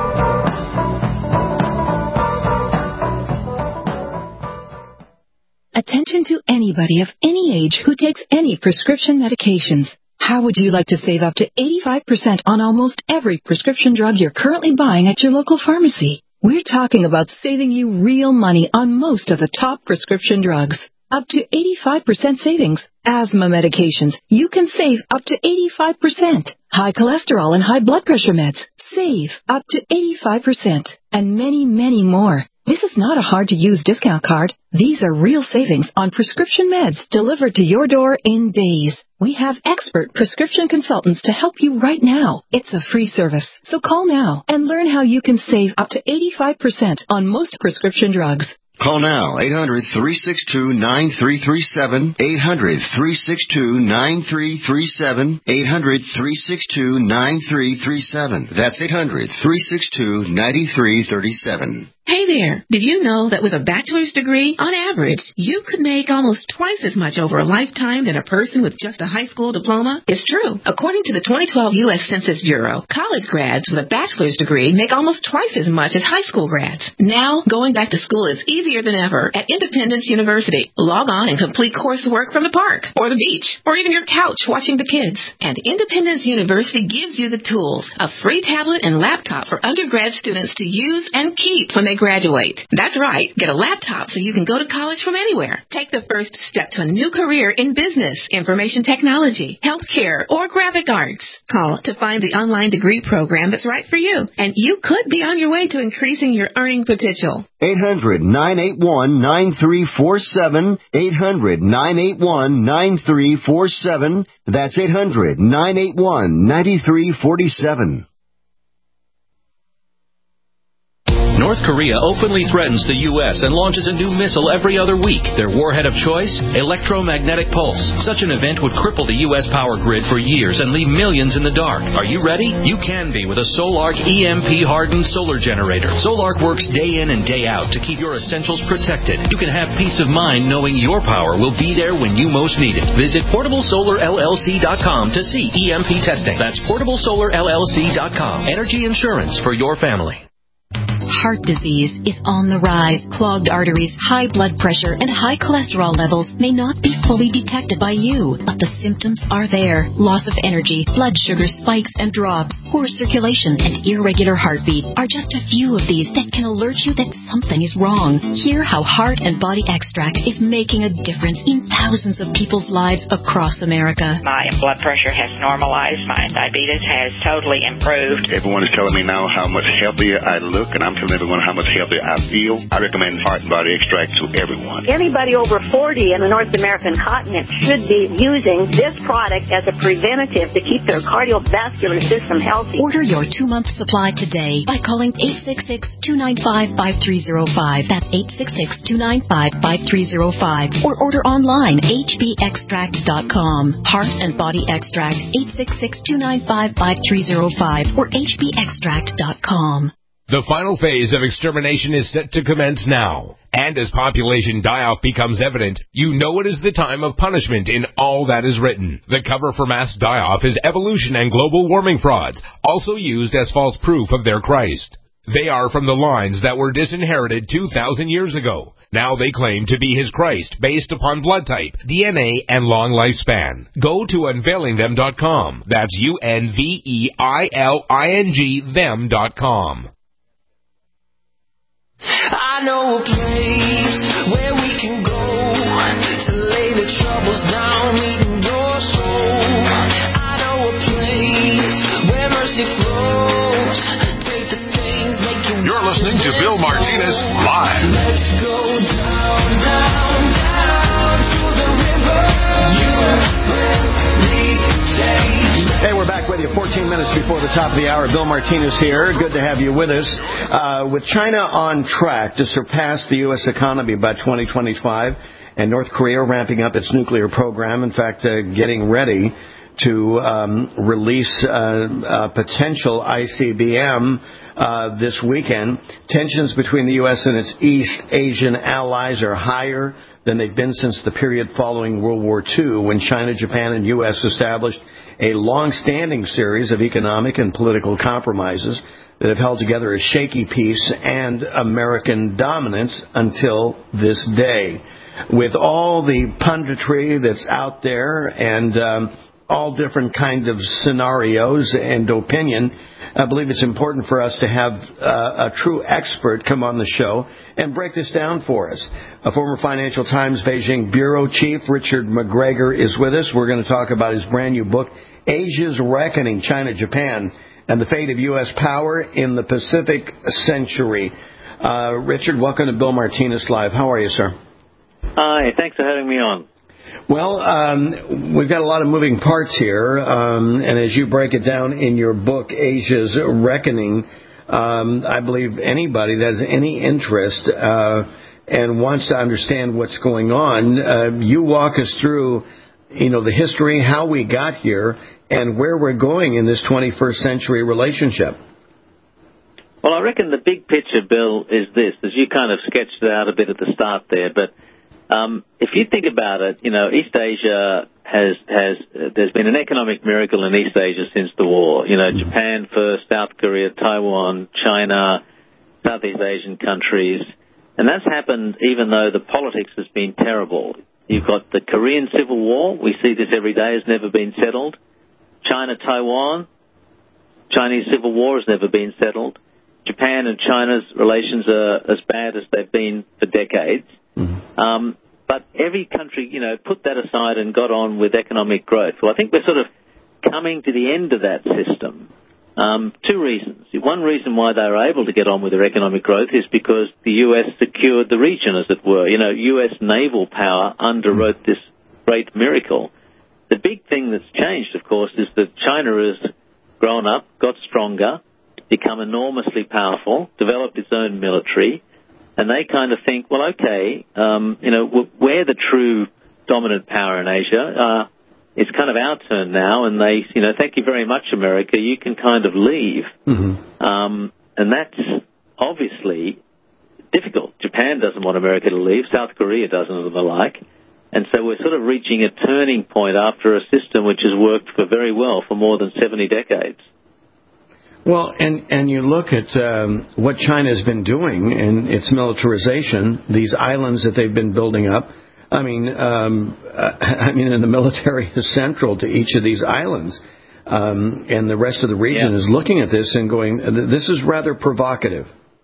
Attention to anybody of any age who takes any prescription medications. How would you like to save up to 85% on almost every prescription drug you're currently buying at your local pharmacy? We're talking about saving you real money on most of the top prescription drugs. Up to 85% savings. Asthma medications, you can save up to 85%. High cholesterol and high blood pressure meds, save up to 85%. And many, many more. This is not a hard-to-use discount card. These are real savings on prescription meds delivered to your door in days. We have expert prescription consultants to help you right now. It's a free service. So call now and learn how you can save up to 85% on most prescription drugs. Call now, 800-362-9337, 800-362-9337, 800-362-9337. That's 800-362-9337. Hey there, did you know that with a bachelor's degree, on average, you could make almost twice as much over a lifetime than a person with just a high school diploma? It's true. According to the 2012 U.S. Census Bureau, college grads with a bachelor's degree make almost twice as much as high school grads. Now, going back to school is easier than ever at Independence University. Log on and complete coursework from the park, or the beach, or even your couch watching the kids. And Independence University gives you the tools, a free tablet and laptop for undergrad students to use and keep when they graduate. That's right. Get a laptop so you can go to college from anywhere. Take the first step to a new career in business, information technology, healthcare, or graphic arts. Call to find the online degree program that's right for you. And you could be on your way to increasing your earning potential. 800-981-9347. 800-981-9347. That's 800-981-9347. North Korea openly threatens the U.S. and launches a new missile every other week. Their warhead of choice? Electromagnetic pulse. Such an event would cripple the U.S. power grid for years and leave millions in the dark. Are you ready? You can be with a Solark EMP-hardened solar generator. Solark works day in and day out to keep your essentials protected. You can have peace of mind knowing your power will be there when you most need it. Visit PortableSolarLLC.com to see EMP testing. That's PortableSolarLLC.com. Energy insurance for your family. Heart disease is on the rise. Clogged arteries, high blood pressure, and high cholesterol levels may not be fully detected by you, but the symptoms are there. Loss of energy, blood sugar spikes and drops, poor circulation, and irregular heartbeat are just a few of these that can alert you that something is wrong. Hear how Heart and Body Extract is making a difference in thousands of people's lives across America. My blood pressure has normalized. My diabetes has totally improved. Everyone is telling me now how much healthier I look, and I'm telling everyone how much healthier I feel. I recommend Heart and Body Extract to everyone. Anybody over 40 in the North American continent should be using this product as a preventative to keep their cardiovascular system healthy. Order your 2-month supply today by calling 866-295-5305. That's 866-295-5305. Or order online, hbextract.com. Heart and Body Extract, 866-295-5305 or hbextract.com. The final phase of extermination is set to commence now. And as population die-off becomes evident, you know it is the time of punishment in all that is written. The cover for mass die-off is evolution and global warming frauds, also used as false proof of their Christ. They are from the lines that were disinherited 2,000 years ago. Now they claim to be his Christ based upon blood type, DNA, and long lifespan. Go to unveilingthem.com. That's UNVEILING them.com. I know a place where we can go to lay the troubles down, meeting your soul. I know a place where mercy flows. Take the stains, make you. You're listening to Bill Martinez Live. Let's go down, down, down to the river. You really take. Hey, we're back with you 14 minutes before the top of the hour. Bill Martinez here. Good to have you with us. With China on track to surpass the U.S. economy by 2025 and North Korea ramping up its nuclear program, in fact, getting ready to release a potential ICBM this weekend, tensions between the U.S. and its East Asian allies are higher than they've been since the period following World War II, when China, Japan, and U.S. established a long-standing series of economic and political compromises that have held together a shaky peace and American dominance until this day. With all the punditry that's out there and all different kinds of scenarios and opinion, I believe it's important for us to have a true expert come on the show and break this down for us. A former Financial Times Beijing bureau chief, Richard McGregor, is with us. We're going to talk about his brand new book, Asia's Reckoning, China, Japan, and the Fate of U.S. Power in the Pacific Century. Richard, welcome to Bill Martinez Live. How are you, sir? Hi, thanks for having me on. Well, we've got a lot of moving parts here, and as you break it down in your book, Asia's Reckoning, I believe anybody that has any interest and wants to understand what's going on, you walk us through, the history, how we got here, and where we're going in this 21st century relationship. Well, I reckon the big picture, Bill, is this, as you kind of sketched it out a bit at the start there, but if you think about it, East Asia there's been an economic miracle in East Asia since the war. Japan first, South Korea, Taiwan, China, Southeast Asian countries. And that's happened even though the politics has been terrible. You've got the Korean Civil War. We see this every day, has never been settled. China-Taiwan, Chinese Civil War has never been settled. Japan and China's relations are as bad as they've been for decades. But every country, put that aside and got on with economic growth. Well, I think we're sort of coming to the end of that system. Two reasons. One reason why they were able to get on with their economic growth is because the U.S. secured the region, as it were. U.S. naval power underwrote this great miracle. The big thing that's changed, of course, is that China has grown up, got stronger, become enormously powerful, developed its own military, and they kind of think, well, okay, we're the true dominant power in Asia. It's kind of our turn now, and they, thank you very much, America. You can kind of leave. And that's obviously difficult. Japan doesn't want America to leave. South Korea doesn't, and the like. And so we're sort of reaching a turning point after a system which has worked very well for more than 70 decades. Well, and you look at what China has been doing in its militarization, these islands that they've been building up. I mean, and the military is central to each of these islands, and the rest of the region is looking at this and going, "This is rather provocative."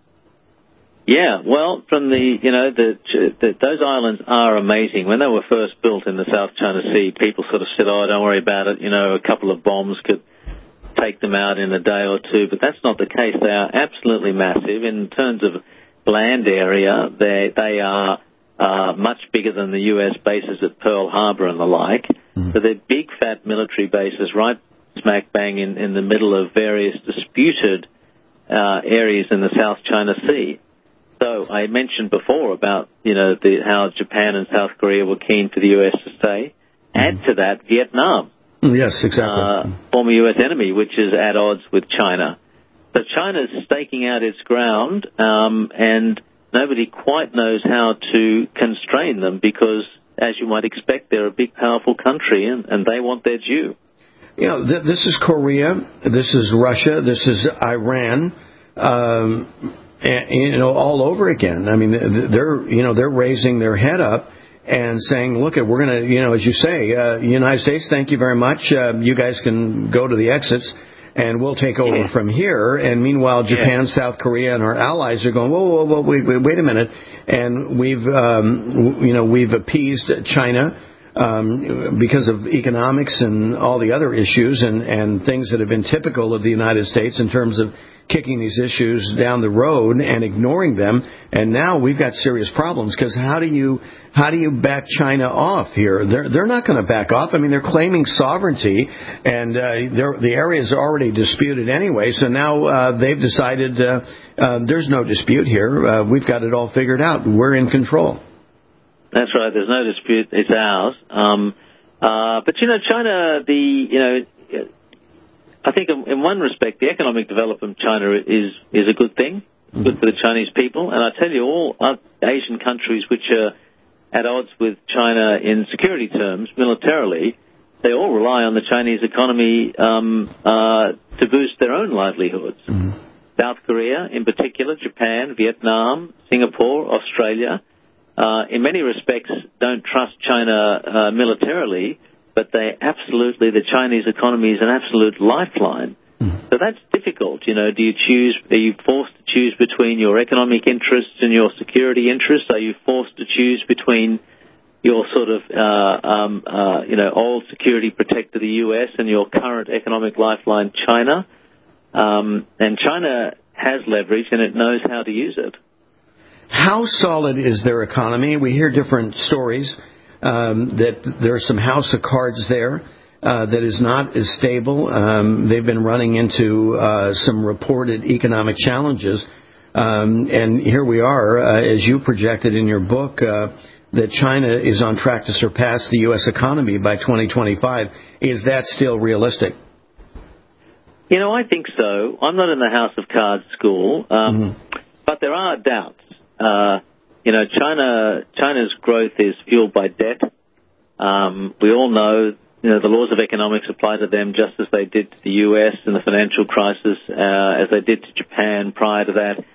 Yeah, well, from those islands are amazing. When they were first built in the South China Sea, people sort of said, "Oh, don't worry about it. A couple of bombs could take them out in a day or two." But that's not the case. They are absolutely massive in terms of land area. They are much bigger than the U.S. bases at Pearl Harbor and the like. So they're big, fat military bases right smack bang in the middle of various disputed areas in the South China Sea. So I mentioned before about, how Japan and South Korea were keen for the U.S. to stay. Add to that Vietnam. Yes, exactly. Former U.S. enemy, which is at odds with China. So China's staking out its ground, and nobody quite knows how to constrain them because, as you might expect, they're a big, powerful country, and they want their due. This is Korea, this is Russia, this is Iran, all over again. I mean, they're raising their head up and saying, look, we're going to, as you say, United States, thank you very much. You guys can go to the exits, and we'll take over from here. And meanwhile, Japan, South Korea, and our allies are going, whoa, wait a minute. And we've appeased China because of economics and all the other issues and things that have been typical of the United States in terms of kicking these issues down the road and ignoring them. And now we've got serious problems because how do you back China off here? They're not going to back off. I mean, they're claiming sovereignty, and the area is already disputed anyway. So now they've decided there's no dispute here. We've got it all figured out. We're in control. That's right. There's no dispute. It's ours. But China, I think in one respect, the economic development of China is a good thing, good for the Chinese people. And I tell you, all Asian countries which are at odds with China in security terms, militarily, they all rely on the Chinese economy to boost their own livelihoods. South Korea, in particular, Japan, Vietnam, Singapore, Australia, in many respects don't trust China militarily, but the Chinese economy is an absolute lifeline. So that's difficult. Are you forced to choose between your economic interests and your security interests? Are you forced to choose between your sort of, old security protector, the U.S., and your current economic lifeline, China? And China has leverage, and it knows how to use it. How solid is their economy? We hear different stories that there are some house of cards there that is not as stable. They've been running into some reported economic challenges. And here we are, as you projected in your book, that China is on track to surpass the U.S. economy by 2025. Is that still realistic? I think so. I'm not in the House of Cards school, but there are doubts. China's growth is fueled by debt. We all know, the laws of economics apply to them just as they did to the U.S. in the financial crisis, as they did to Japan prior to that.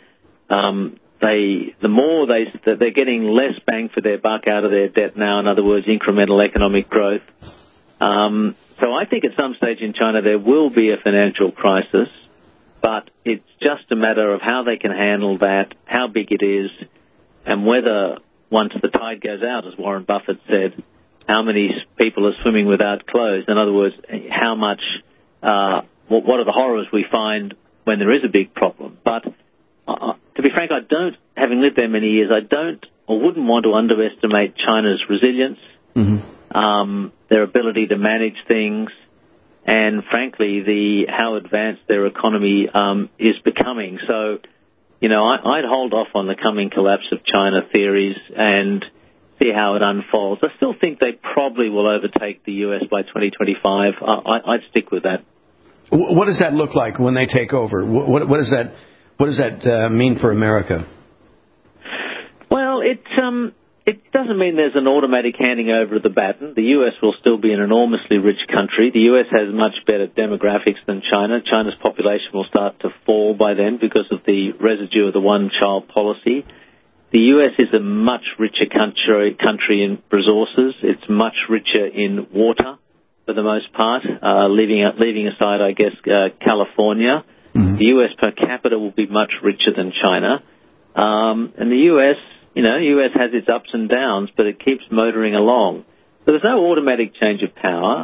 They're getting less bang for their buck out of their debt now. In other words, incremental economic growth. So I think at some stage in China there will be a financial crisis, but it's just a matter of how they can handle that, how big it is, and whether once the tide goes out, as Warren Buffett said, how many people are swimming without clothes. In other words, how much, what are the horrors we find when there is a big problem. But to be frank, having lived there many years, I wouldn't want to underestimate China's resilience, their ability to manage things, and frankly, how advanced their economy is becoming. So, I'd hold off on the coming collapse of China theories and see how it unfolds. I still think they probably will overtake the U.S. by 2025. I'd stick with that. What does that look like when they take over? What does that mean for America? Well, it doesn't mean there's an automatic handing over of the baton. The U.S. will still be an enormously rich country. The U.S. has much better demographics than China. China's population will start to fall by then because of the residue of the one-child policy. The U.S. is a much richer country in resources. It's much richer in water, for the most part, leaving aside, I guess, California. The U.S. per capita will be much richer than China. And the U.S., U.S. has its ups and downs, but it keeps motoring along. So there's no automatic change of power.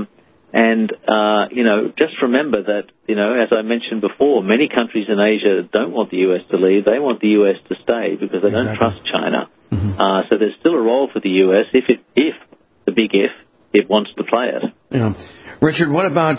Just remember that, as I mentioned before, many countries in Asia don't want the U.S. to leave. They want the U.S. to stay because they don't trust China. So there's still a role for the U.S. if it wants to play it. Yeah. Richard, what about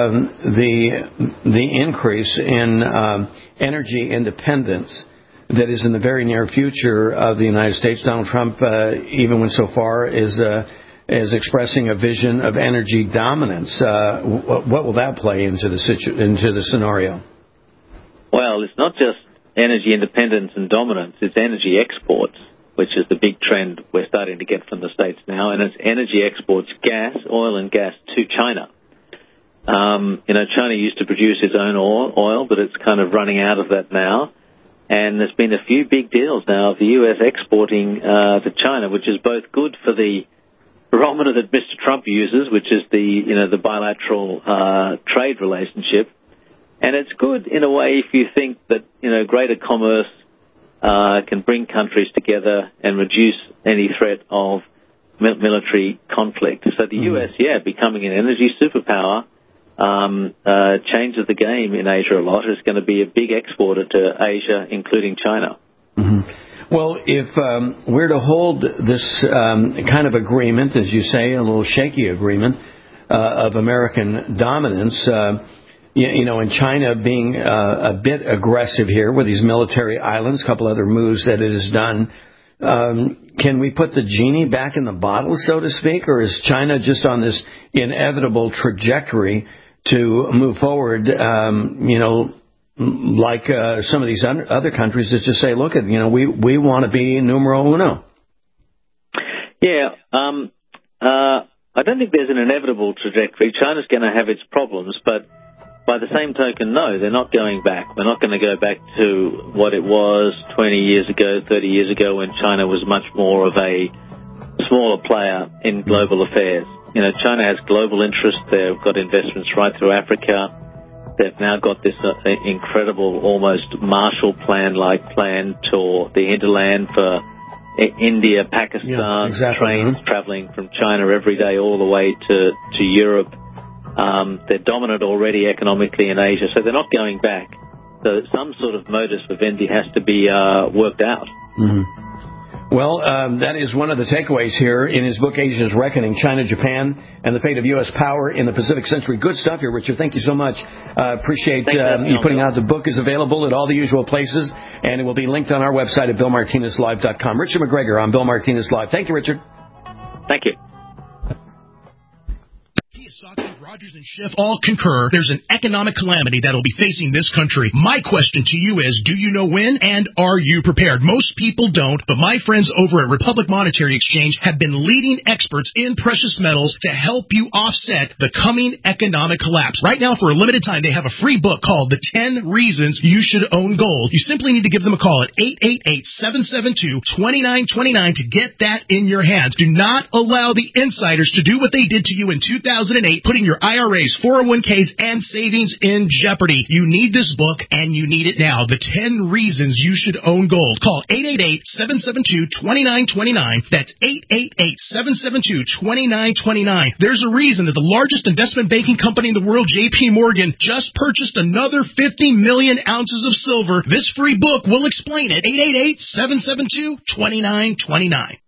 the increase in energy independence that is in the very near future of the United States? Donald Trump even went so far as expressing a vision of energy dominance. What will that play into the scenario? Well, it's not just energy independence and dominance, it's energy exports, which is the big trend we're starting to get from the States now, and it's energy exports, oil and gas, to China. China used to produce its own oil, but it's kind of running out of that now. And there's been a few big deals now of the U.S. exporting to China, which is both good for the barometer that Mr. Trump uses, which is the bilateral trade relationship. And it's good in a way if you think that, greater commerce can bring countries together and reduce any threat of military conflict. So the U.S., becoming an energy superpower, changes the game in Asia a lot. It's going to be a big exporter to Asia, including China. Well, if we're to hold this kind of agreement, as you say, a little shaky agreement of American dominance, and China being a bit aggressive here with these military islands, a couple other moves that it has done, can we put the genie back in the bottle, so to speak, or is China just on this inevitable trajectory to move forward, like some of these other countries that just say, look, we want to be numero uno? Yeah, I don't think there's an inevitable trajectory. China's going to have its problems, but by the same token, no, they're not going back. We're not going to go back to what it was 20 years ago, 30 years ago, when China was much more of a smaller player in global affairs. China has global interests. They've got investments right through Africa. They've now got this incredible, almost Marshall Plan-like plan to the hinterland for India, Pakistan, trains traveling from China every day all the way to Europe. They're dominant already economically in Asia, so they're not going back. So some sort of modus vivendi has to be worked out. Well, that is one of the takeaways here in his book, Asia's Reckoning, China, Japan, and the Fate of U.S. Power in the Pacific Century. Good stuff here, Richard. Thank you so much. Appreciate you putting out. The book is available at all the usual places, and it will be linked on our website at BillMartinezLive.com. Richard McGregor on Bill Martinez Live. Thank you, Richard. Thank you. Wysocki, Rogers, and Schiff all concur there's an economic calamity that will be facing this country. My question to you is, do you know when, and are you prepared? Most people don't, but my friends over at Republic Monetary Exchange have been leading experts in precious metals to help you offset the coming economic collapse. Right now, for a limited time, they have a free book called The 10 Reasons You Should Own Gold. You simply need to give them a call at 888-772-2929 to get that in your hands. Do not allow the insiders to do what they did to you in 2008, putting your IRAs, 401ks, and savings in jeopardy. You need this book, and you need it now. The 10 Reasons You Should Own Gold. Call 888-772-2929. That's 888-772-2929. There's a reason that the largest investment banking company in the world, J.P. Morgan, just purchased another 50 million ounces of silver. This free book will explain it. 888-772-2929.